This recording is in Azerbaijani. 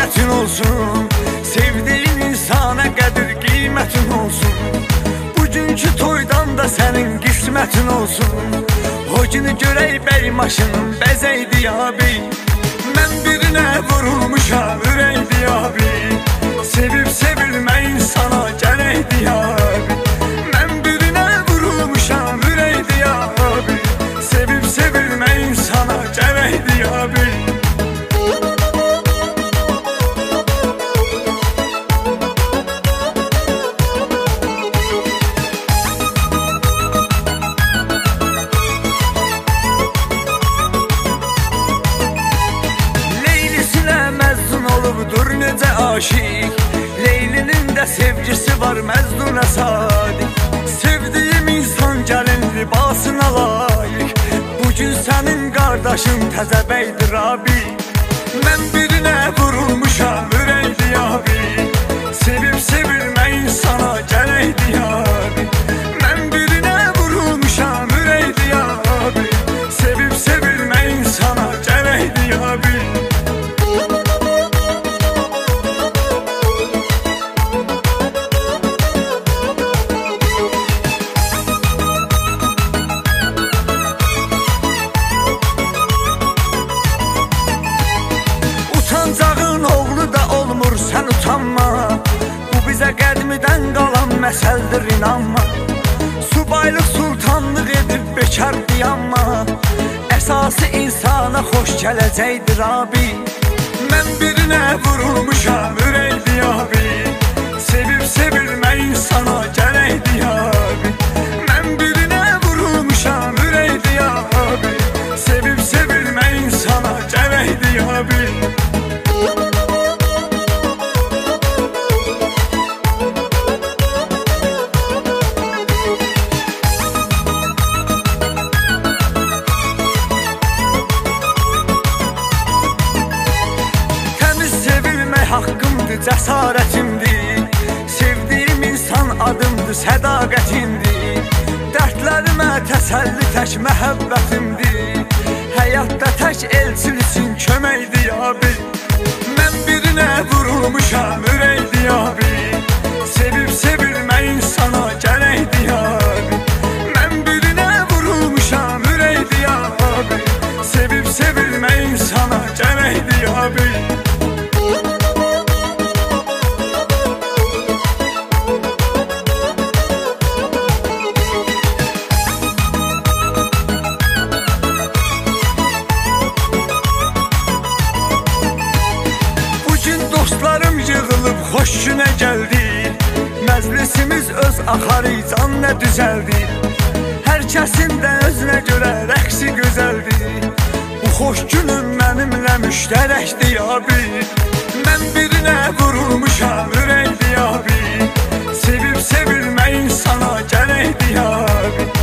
şöhretin olsun, sevdiğin insana qədir qiymətin olsun. Bugünkü toydan da sənin qismətin olsun. O günü görək bəy maşının bəzəydi abi. Mən birinə vurulmuşam ürəkdi abi. Sevib sevilmək insana gərəkdi abi. Mən birinə vurulmuşam ürəkdi abi. Sevib sevilmək insana gərəkdi abi. Olubdur necə aşiq, Leylinin də sevgisi var Məzduna sadiq. Sevdiyim insan gəlin libasına layiq. Bugün sənin qardaşın təzə bəydir abi. Mən birinə vurulmuşam ürəkdi abi. Sevib sevilmək insana gərəkdi abi. Mən birinə vurulmuşam ürəkdi abi. Sevib sevilmək insana gərəkdi abi. Utancağın oğlu da olmur sən utanma. Bu bizə qədmidən qalan məsəldir inanma. Subaylıq sultanlıq edib bekar diyanma. Əsası insana xoş gələcəkdir abi. Mən birinə vurulmuşam ürəkdi abi. Sevib sevilmək insana gərəkdi abi. Mən birinə vurulmuşam ürəkdi abi. Sevib sevilmək insana gərəkdi abi. Haqqımdır, cəsarətimdir. Sevdiyim insan adımdır, sədaqətimdir. Dərdlərimə təsəlli tək məhəbbətimdir. Həyatda tək elçin üçün köməkdir abi. Mən birinə vurulmuşam ürəkdi abi. Sevib sevilmək insana gərəkdi abi. Mən birinə vurulmuşam ürəkdi abi. Sevib sevilmək insana gərəkdi abi. Dostlarım yığılıb xoş günə gəldi. Məclisimiz öz axarı can nə düzəldi. Hər kəsin də özünə görə rəqsi gözəldir. Bu xoş günüm mənimlə müştərəkdir abi. Mən birinə vurulmuşam ürəkdi abi. Sevib sevilmək insana gərəkdi abi.